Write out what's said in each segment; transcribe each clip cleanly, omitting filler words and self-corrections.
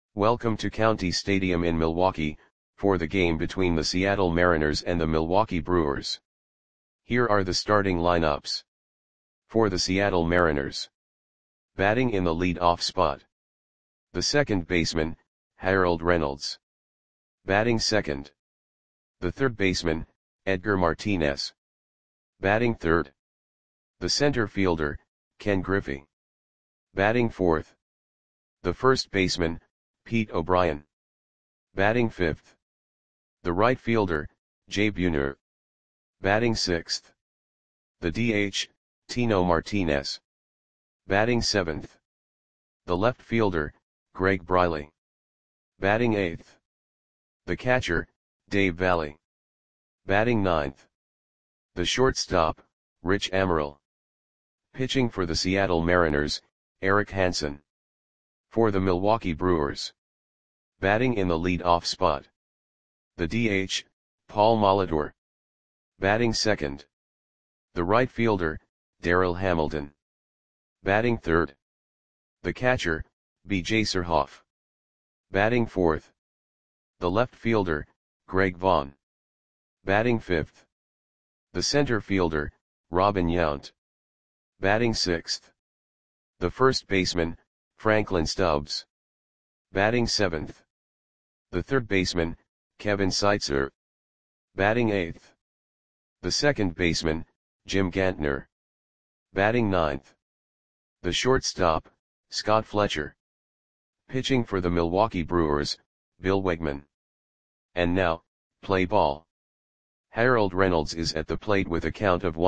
Welcome to County Stadium in Milwaukee, for the game between the Seattle Mariners and the Milwaukee Brewers. Here are the starting lineups. For the Seattle Mariners. Batting in the lead-off spot. The second baseman, Harold Reynolds. Batting second. The third baseman, Edgar Martinez. Batting third. The center fielder, Ken Griffey. Batting fourth. The first baseman, Pete O'Brien. Batting fifth. The right fielder, Jay Buhner. Batting sixth. The DH, Tino Martinez. Batting seventh. The left fielder, Greg Briley. Batting eighth. The catcher, Dave Valle. Batting ninth. The shortstop, Rich Amaral. Pitching for the Seattle Mariners, Eric Hansen. For the Milwaukee Brewers. Batting in the lead-off spot. The DH, Paul Molitor. Batting second. The right fielder, Darryl Hamilton. Batting third. The catcher, B.J. Surhoff. Batting fourth. The left fielder, Greg Vaughn. Batting fifth. The center fielder, Robin Yount. Batting sixth. The first baseman, Franklin Stubbs. Batting seventh. The third baseman, Kevin Seitzer. Batting eighth. The second baseman, Jim Gantner. Batting ninth. The shortstop, Scott Fletcher. Pitching for the Milwaukee Brewers, Bill Wegman. And now, play ball. Harold Reynolds is at the plate with a count of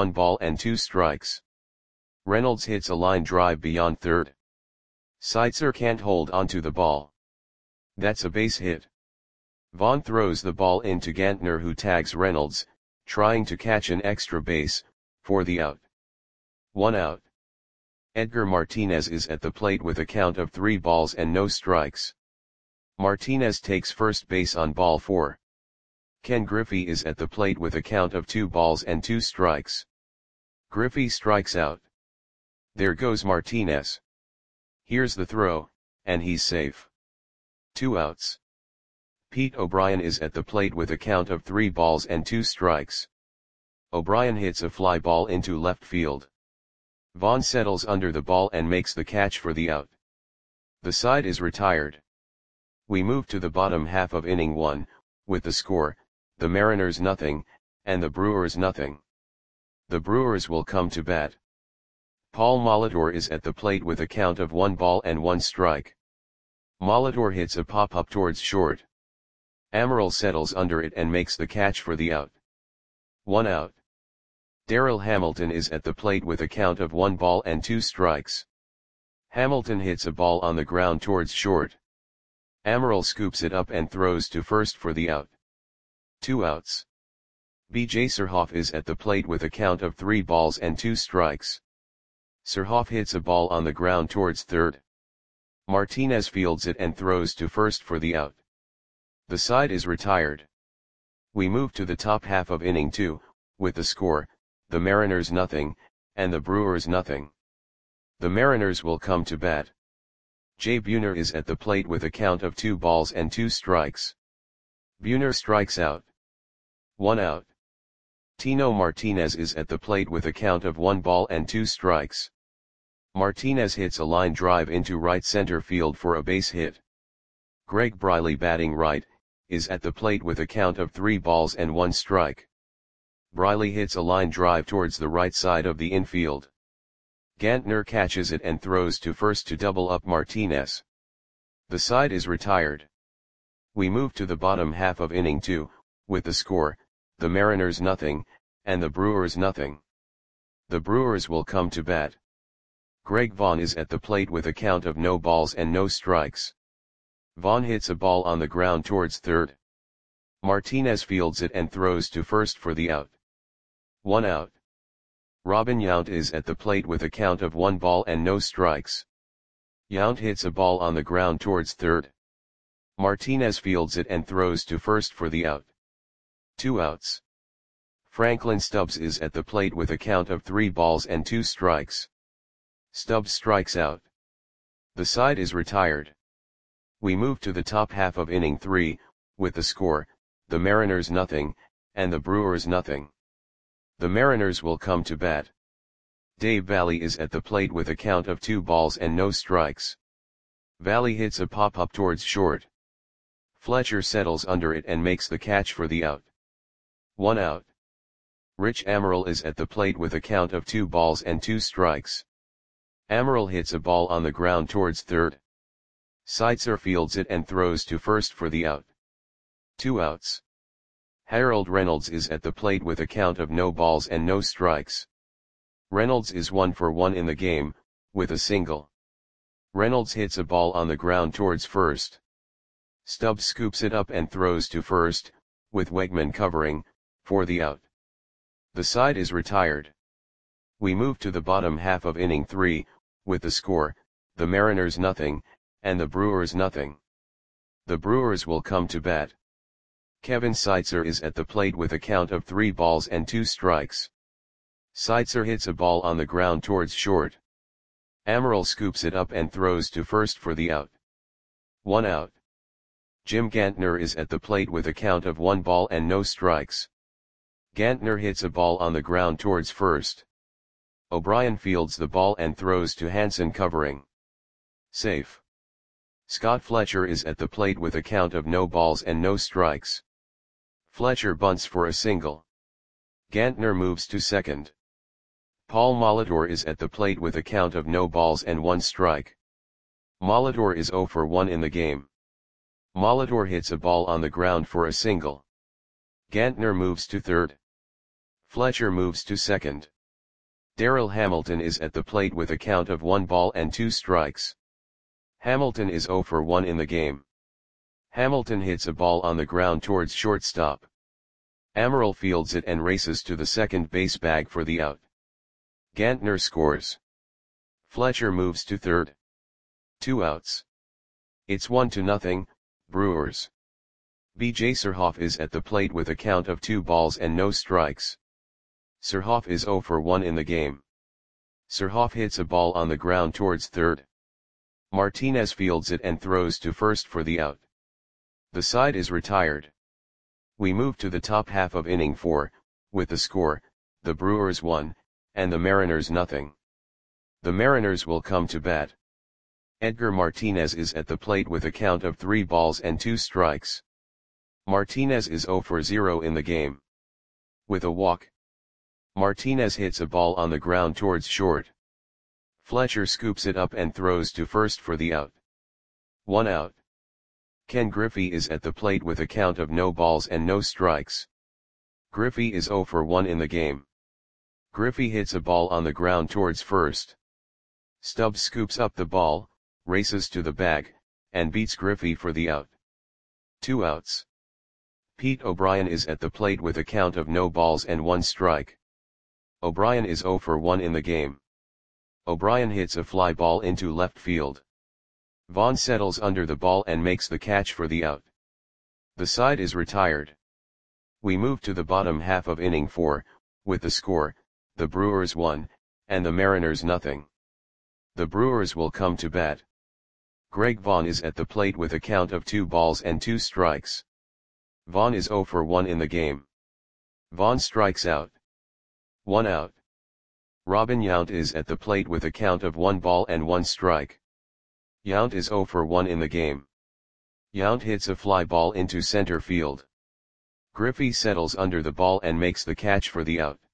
1-2 Reynolds hits a line drive beyond third. Seitzer can't hold onto the ball. That's a base hit. Vaughn throws the ball into Gantner, who tags Reynolds, trying to catch an extra base, for the out. 1 out. Edgar Martinez is at the plate with a count of 3-0. Martinez takes first base on ball 4. Ken Griffey is at the plate with a count of 2-2. Griffey strikes out. There goes Martinez. Here's the throw, and he's safe. 2 outs. Pete O'Brien is at the plate with a count of 3-2. O'Brien hits a fly ball into left field. Vaughn settles under the ball and makes the catch for the out. The side is retired. We move to the bottom half of inning 1, with the score, the Mariners 0, and the Brewers 0. The Brewers will come to bat. Paul Molitor is at the plate with a count of 1-1. Molitor hits a pop-up towards short. Amaral settles under it and makes the catch for the out. 1 out. Darryl Hamilton is at the plate with a count of 1-2. Hamilton hits a ball on the ground towards short. Amaral scoops it up and throws to first for the out. 2 outs. B.J. Surhoff is at the plate with a count of 3-2. Surhoff hits a ball on the ground towards third. Martinez fields it and throws to first for the out. The side is retired. We move to the top half of inning 2, with the score, the Mariners 0, and the Brewers 0. The Mariners will come to bat. Jay Buhner is at the plate with a count of 2-2. Buhner strikes out. 1 out. Tino Martinez is at the plate with a count of 1-2. Martinez hits a line drive into right center field for a base hit. Greg Briley, batting right, is at the plate with a count of 3-1. Briley hits a line drive towards the right side of the infield. Gantner catches it and throws to first to double up Martinez. The side is retired. We move to the bottom half of inning 2, with the score, the Mariners 0, and the Brewers 0. The Brewers will come to bat. Greg Vaughn is at the plate with a count of 0-0. Vaughn hits a ball on the ground towards third. Martinez fields it and throws to first for the out. 1 out. Robin Yount is at the plate with a count of 1-0. Yount hits a ball on the ground towards third. Martinez fields it and throws to first for the out. 2 outs. Franklin Stubbs is at the plate with a count of 3-2. Stubbs strikes out. The side is retired. We move to the top half of inning 3, with the score, the Mariners nothing, and the Brewers nothing. The Mariners will come to bat. Dave Valle is at the plate with a count of 2 balls and no strikes. Valle hits a pop-up towards short. Fletcher settles under it and makes the catch for the out. 1 out. Rich Amaral is at the plate with a count of 2 balls and 2 strikes. Amaral hits a ball on the ground towards third. Seitzer fields it and throws to first for the out. 2 outs. Harold Reynolds is at the plate with a count of no balls and no strikes. Reynolds is 1 for 1 in the game, with a single. Reynolds hits a ball on the ground towards first. Stubbs scoops it up and throws to first, with Wegman covering, for the out. The side is retired. We move to the bottom half of inning 3, with the score, the Mariners nothing, and the Brewers nothing. The Brewers will come to bat. Kevin Seitzer is at the plate with a count of 3 balls and 2 strikes. Seitzer hits a ball on the ground towards short. Amaral scoops it up and throws to first for the out. 1 out. Jim Gantner is at the plate with a count of 1 ball and no strikes. Gantner hits a ball on the ground towards first. O'Brien fields the ball and throws to Hansen covering. Safe. Scott Fletcher is at the plate with a count of no balls and no strikes. Fletcher bunts for a single. Gantner moves to second. Paul Molitor is at the plate with a count of no balls and 1 strike. Molitor is 0 for 1 in the game. Molitor hits a ball on the ground for a single. Gantner moves to third. Fletcher moves to second. Darrell Hamilton is at the plate with a count of 1 ball and 2 strikes. Hamilton is 0 for 1 in the game. Hamilton hits a ball on the ground towards shortstop. Amaral fields it and races to the second base bag for the out. Gantner scores. Fletcher moves to third. 2 outs. It's 1-0, Brewers. B.J. Surhoff is at the plate with a count of 2 balls and no strikes. Surhoff is 0 for 1 in the game. Surhoff hits a ball on the ground towards third. Martinez fields it and throws to first for the out. The side is retired. We move to the top half of inning 4, with the score, the Brewers 1, and the Mariners nothing. The Mariners will come to bat. Edgar Martinez is at the plate with a count of 3 balls and 2 strikes. Martinez is 0 for 0 in the game. With a walk. Martinez hits a ball on the ground towards short. Fletcher scoops it up and throws to first for the out. 1 out. Ken Griffey is at the plate with a count of no balls and no strikes. Griffey is 0 for 1 in the game. Griffey hits a ball on the ground towards first. Stubbs scoops up the ball, races to the bag, and beats Griffey for the out. 2 outs. Pete O'Brien is at the plate with a count of no balls and 1 strike. O'Brien is 0 for 1 in the game. O'Brien hits a fly ball into left field. Vaughn settles under the ball and makes the catch for the out. The side is retired. We move to the bottom half of inning 4, with the score, the Brewers 1, and the Mariners nothing. The Brewers will come to bat. Greg Vaughn is at the plate with a count of 2 balls and 2 strikes. Vaughn is 0 for 1 in the game. Vaughn strikes out. 1 out. Robin Yount is at the plate with a count of 1 ball and 1 strike. Yount is 0 for 1 in the game. Yount hits a fly ball into center field. Griffey settles under the ball and makes the catch for the out.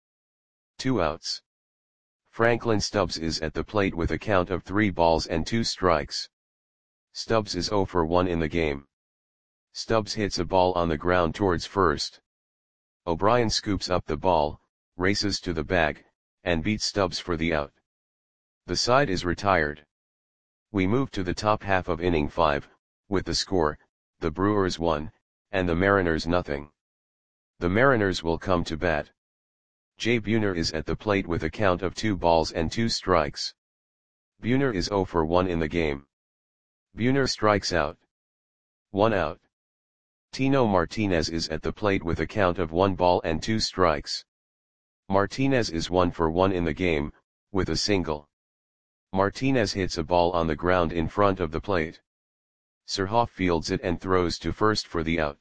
2 outs. Franklin Stubbs is at the plate with a count of 3 balls and 2 strikes. Stubbs is 0 for 1 in the game. Stubbs hits a ball on the ground towards first. O'Brien scoops up the ball, races to the bag, and beats Stubbs for the out. The side is retired. We move to the top half of inning 5, with the score, the Brewers 1, and the Mariners nothing. The Mariners will come to bat. Jay Buhner is at the plate with a count of 2 balls and 2 strikes. Buhner is 0 for 1 in the game. Buhner strikes out. 1 out. Tino Martinez is at the plate with a count of 1 ball and 2 strikes. Martinez is 1 for 1 in the game, with a single. Martinez hits a ball on the ground in front of the plate. Surhoff fields it and throws to first for the out.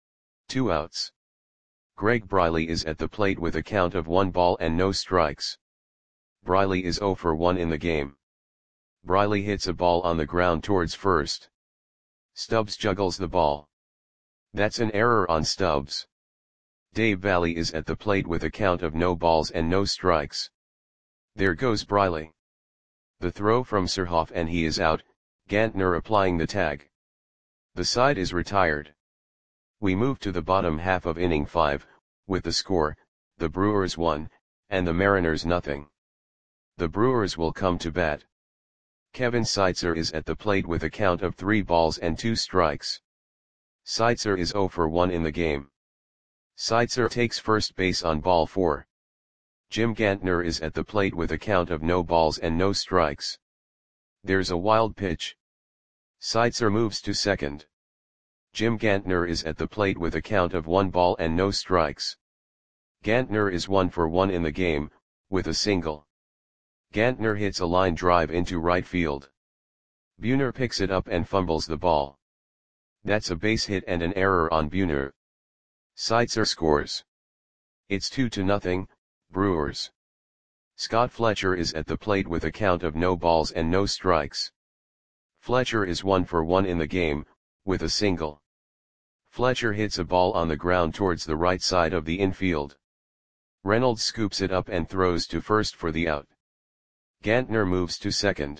2 outs. Greg Briley is at the plate with a count of 1 ball and no strikes. Briley is 0 for 1 in the game. Briley hits a ball on the ground towards first. Stubbs juggles the ball. That's an error on Stubbs. Dave Valle is at the plate with a count of no balls and no strikes. There goes Briley. The throw from Surhoff and he is out, Gantner applying the tag. The side is retired. We move to the bottom half of inning 5, with the score, the Brewers 1, and the Mariners nothing. The Brewers will come to bat. Kevin Seitzer is at the plate with a count of 3 balls and 2 strikes. Seitzer is 0 for 1 in the game. Seitzer takes first base on ball 4. Jim Gantner is at the plate with a count of no balls and no strikes. There's a wild pitch. Seitzer moves to second. Jim Gantner is at the plate with a count of 1 ball and no strikes. Gantner is 1 for 1 in the game, with a single. Gantner hits a line drive into right field. Buhner picks it up and fumbles the ball. That's a base hit and an error on Buhner. Seitzer scores. It's 2-0, Brewers. Scott Fletcher is at the plate with a count of no balls and no strikes. Fletcher is 1 for 1 in the game, with a single. Fletcher hits a ball on the ground towards the right side of the infield. Reynolds scoops it up and throws to first for the out. Gantner moves to second.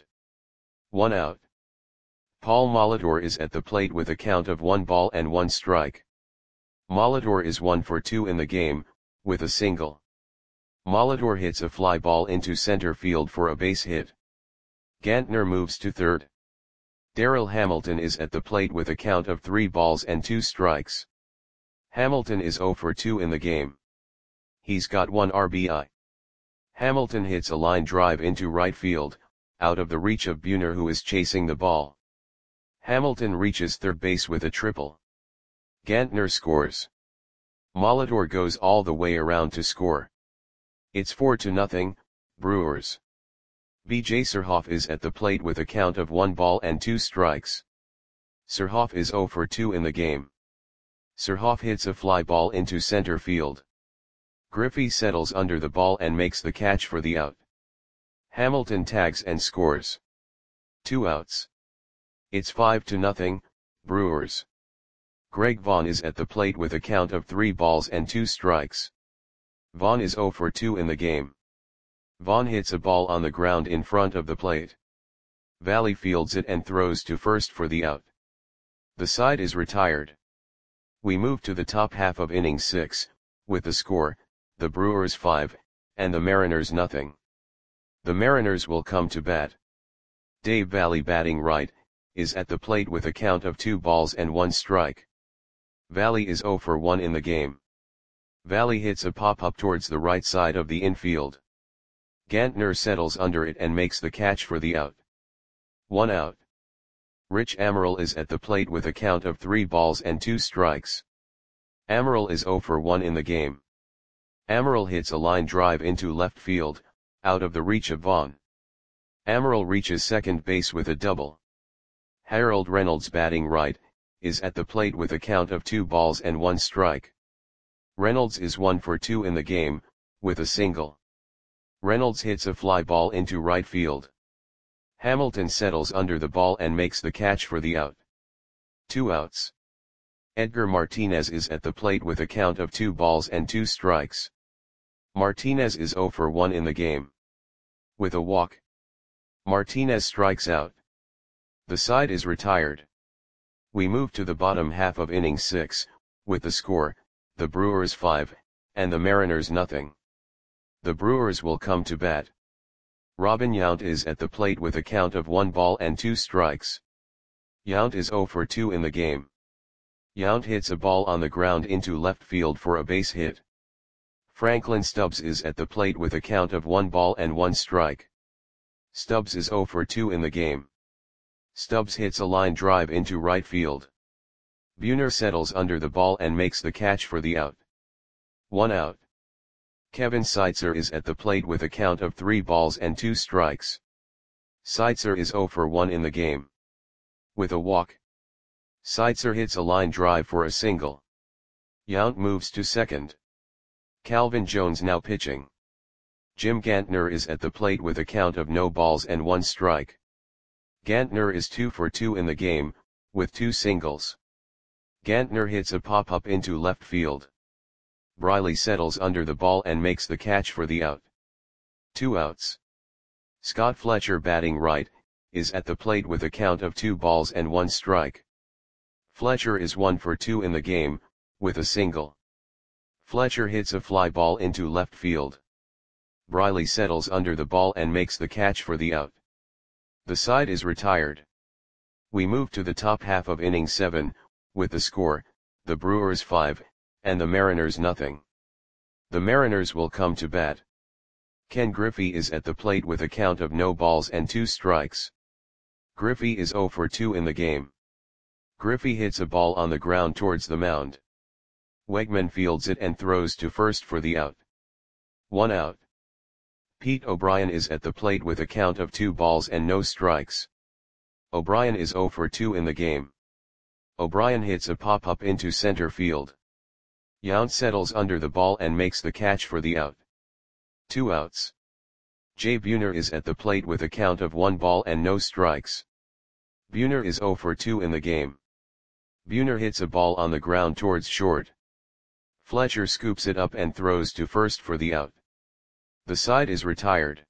1 out. Paul Molitor is at the plate with a count of 1 ball and 1 strike. Molitor is 1 for 2 in the game, with a single. Molitor hits a fly ball into center field for a base hit. Gantner moves to third. Darryl Hamilton is at the plate with a count of 3 balls and 2 strikes. Hamilton is 0 for 2 in the game. He's got 1 RBI. Hamilton hits a line drive into right field, out of the reach of Buhner who is chasing the ball. Hamilton reaches third base with a triple. Gantner scores. Molitor goes all the way around to score. It's 4-0, Brewers. B.J. Surhoff is at the plate with a count of 1 ball and 2 strikes. Surhoff is 0 for 2 in the game. Surhoff hits a fly ball into center field. Griffey settles under the ball and makes the catch for the out. Hamilton tags and scores. 2 outs. It's 5-0, Brewers. Greg Vaughn is at the plate with a count of 3 balls and 2 strikes. Vaughn is 0 for 2 in the game. Vaughn hits a ball on the ground in front of the plate. Valle fields it and throws to first for the out. The side is retired. We move to the top half of inning 6, with the score, the Brewers 5, and the Mariners nothing. The Mariners will come to bat. Dave Valle batting right, is at the plate with a count of 2 balls and 1 strike. Valle is 0 for 1 in the game. Valle hits a pop-up towards the right side of the infield. Gantner settles under it and makes the catch for the out. 1 out. Rich Amaral is at the plate with a count of 3 balls and 2 strikes. Amaral is 0 for 1 in the game. Amaral hits a line drive into left field, out of the reach of Vaughn. Amaral reaches second base with a double. Harold Reynolds batting right, is at the plate with a count of 2 balls and 1 strike. Reynolds is 1 for 2 in the game, with a single. Reynolds hits a fly ball into right field. Hamilton settles under the ball and makes the catch for the out. 2 outs. Edgar Martinez is at the plate with a count of 2 balls and 2 strikes. Martinez is 0 for 1 in the game. With a walk, Martinez strikes out. The side is retired. We move to the bottom half of inning 6, with the score, the Brewers 5, and the Mariners nothing. The Brewers will come to bat. Robin Yount is at the plate with a count of 1 ball and 2 strikes. Yount is 0 for 2 in the game. Yount hits a ball on the ground into left field for a base hit. Franklin Stubbs is at the plate with a count of 1 ball and 1 strike. Stubbs is 0 for 2 in the game. Stubbs hits a line drive into right field. Buhner settles under the ball and makes the catch for the out. 1 out. Kevin Seitzer is at the plate with a count of 3 balls and 2 strikes. Seitzer is 0 for 1 in the game. With a walk, Seitzer hits a line drive for a single. Yount moves to second. Calvin Jones now pitching. Jim Gantner is at the plate with a count of no balls and 1 strike. Gantner is 2 for 2 in the game, with 2 singles. Gantner hits a pop-up into left field. Briley settles under the ball and makes the catch for the out. 2 outs. Scott Fletcher batting right, is at the plate with a count of 2 balls and 1 strike. Fletcher is 1 for 2 in the game, with a single. Fletcher hits a fly ball into left field. Briley settles under the ball and makes the catch for the out. The side is retired. We move to the top half of inning 7, with the score, the Brewers 5, and the Mariners nothing. The Mariners will come to bat. Ken Griffey is at the plate with a count of no balls and 2 strikes. Griffey is 0 for 2 in the game. Griffey hits a ball on the ground towards the mound. Wegman fields it and throws to first for the out. 1 out. Pete O'Brien is at the plate with a count of 2 balls and no strikes. O'Brien is 0 for 2 in the game. O'Brien hits a pop-up into center field. Yount settles under the ball and makes the catch for the out. 2 outs. Jay Buhner is at the plate with a count of 1 ball and no strikes. Buhner is 0 for 2 in the game. Buhner hits a ball on the ground towards short. Fletcher scoops it up and throws to first for the out. The side is retired.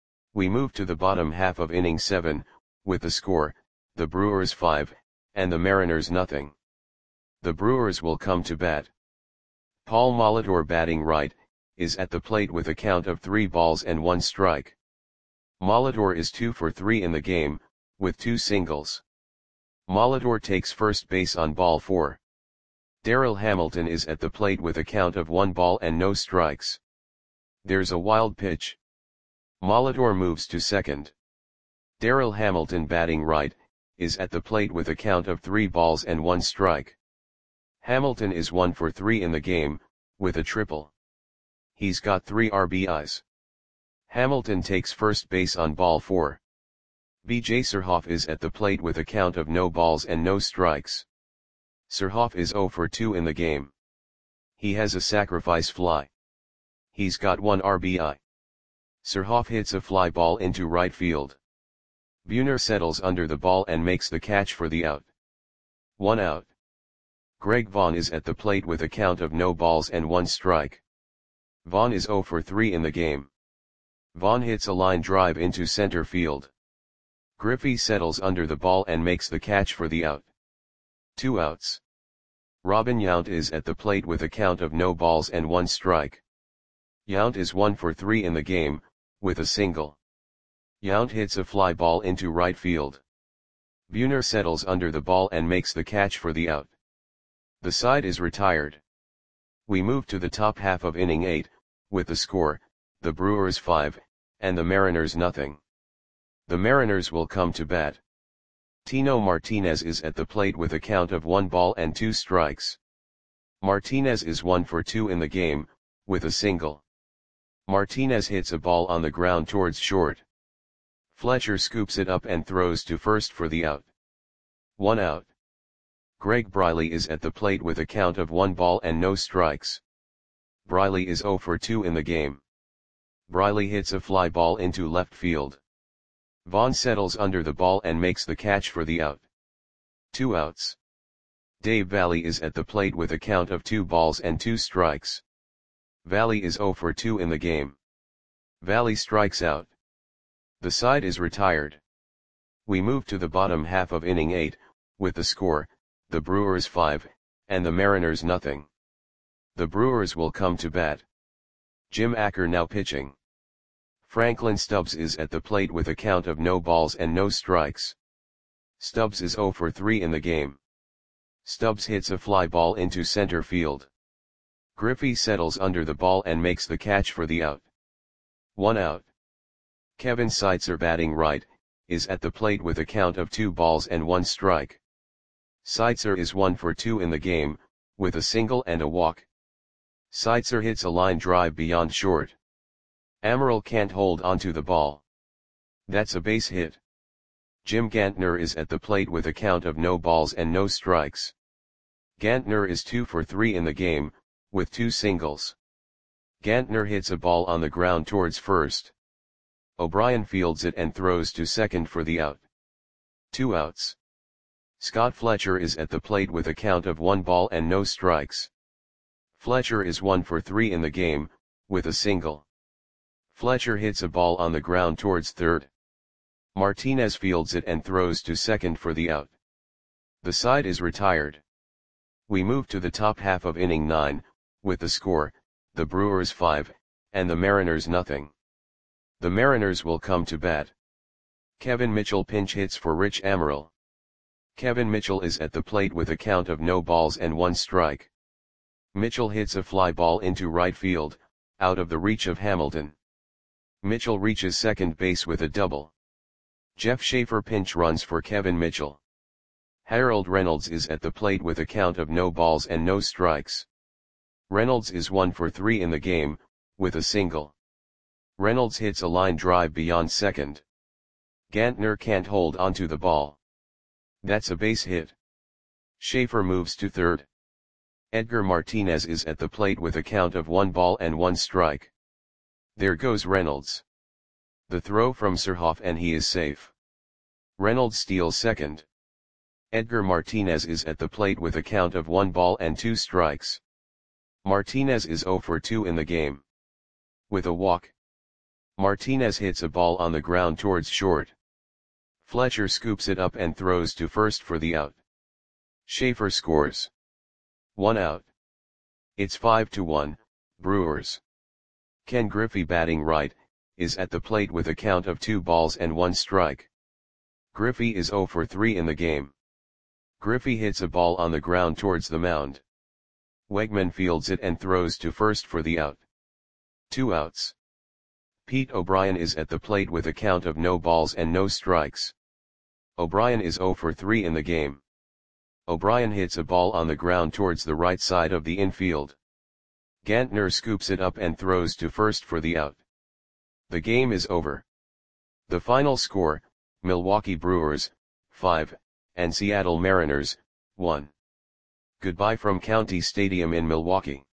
We move to the bottom half of inning 7, with the score, the Brewers 5, and the Mariners nothing. The Brewers will come to bat. Paul Molitor batting right, is at the plate with a count of 3 balls and 1 strike. Molitor is 2 for 3 in the game, with 2 singles. Molitor takes first base on ball 4. Darrell Hamilton is at the plate with a count of 1 ball and no strikes. There's a wild pitch. Molitor moves to second. Darrell Hamilton batting right, is at the plate with a count of 3 balls and 1 strike. Hamilton is 1 for 3 in the game, with a triple. He's got 3 RBIs. Hamilton takes first base on ball 4. B.J. Surhoff is at the plate with a count of no balls and no strikes. Surhoff is 0 for 2 in the game. He has a sacrifice fly. He's got 1 RBI. Surhoff hits a fly ball into right field. Buhner settles under the ball and makes the catch for the out. 1 out. Greg Vaughn is at the plate with a count of no balls and 1 strike. Vaughn is 0 for 3 in the game. Vaughn hits a line drive into center field. Griffey settles under the ball and makes the catch for the out. 2 outs. Robin Yount is at the plate with a count of no balls and 1 strike. Yount is 1 for 3 in the game, with a single. Yount hits a fly ball into right field. Buhner settles under the ball and makes the catch for the out. The side is retired. We move to the top half of inning 8, with the score, the Brewers 5, and the Mariners nothing. The Mariners will come to bat. Tino Martinez is at the plate with a count of 1 ball and 2 strikes. Martinez is 1 for 2 in the game, with a single. Martinez hits a ball on the ground towards short. Fletcher scoops it up and throws to first for the out. 1 out. Greg Briley is at the plate with a count of 1 ball and no strikes. Briley is 0 for 2 in the game. Briley hits a fly ball into left field. Vaughn settles under the ball and makes the catch for the out. 2 outs. Dave Valle is at the plate with a count of 2 balls and 2 strikes. Valle is 0 for 2 in the game. Valle strikes out. The side is retired. We move to the bottom half of inning 8, with the score, the Brewers 5, and the Mariners nothing. The Brewers will come to bat. Jim Acker now pitching. Franklin Stubbs is at the plate with a count of no balls and no strikes. Stubbs is 0 for 3 in the game. Stubbs hits a fly ball into center field. Griffey settles under the ball and makes the catch for the out. 1 out. Kevin Seitzer batting right, is at the plate with a count of 2 balls and 1 strike. Seitzer is 1 for 2 in the game, with a single and a walk. Seitzer hits a line drive beyond short. Amaral can't hold onto the ball. That's a base hit. Jim Gantner is at the plate with a count of no balls and no strikes. Gantner is 2 for 3 in the game, with 2 singles. Gantner hits a ball on the ground towards first. O'Brien fields it and throws to second for the out. 2 outs. Scott Fletcher is at the plate with a count of 1 ball and no strikes. Fletcher is 1 for 3 in the game, with a single. Fletcher hits a ball on the ground towards third. Martinez fields it and throws to second for the out. The side is retired. We move to the top half of inning 9, with the score, the Brewers 5, and the Mariners nothing. The Mariners will come to bat. Kevin Mitchell pinch hits for Rich Amaral. Kevin Mitchell is at the plate with a count of no balls and 1 strike. Mitchell hits a fly ball into right field, out of the reach of Hamilton. Mitchell reaches second base with a double. Jeff Schaefer pinch runs for Kevin Mitchell. Harold Reynolds is at the plate with a count of no balls and no strikes. Reynolds is 1 for 3 in the game, with a single. Reynolds hits a line drive beyond second. Gantner can't hold onto the ball. That's a base hit. Schaefer moves to third. Edgar Martinez is at the plate with a count of 1 ball and 1 strike. There goes Reynolds. The throw from Surhoff and he is safe. Reynolds steals second. Edgar Martinez is at the plate with a count of 1 ball and 2 strikes. Martinez is 0 for 2 in the game. With a walk. Martinez hits a ball on the ground towards short. Fletcher scoops it up and throws to first for the out. Schaefer scores. 1 out. It's 5-1, Brewers. Ken Griffey batting right, is at the plate with a count of 2 balls and 1 strike. Griffey is 0 for 3 in the game. Griffey hits a ball on the ground towards the mound. Wegman fields it and throws to first for the out. 2 outs. Pete O'Brien is at the plate with a count of no balls and no strikes. O'Brien is 0 for 3 in the game. O'Brien hits a ball on the ground towards the right side of the infield. Gantner scoops it up and throws to first for the out. The game is over. The final score, Milwaukee Brewers, 5, and Seattle Mariners, 1. Goodbye from County Stadium in Milwaukee.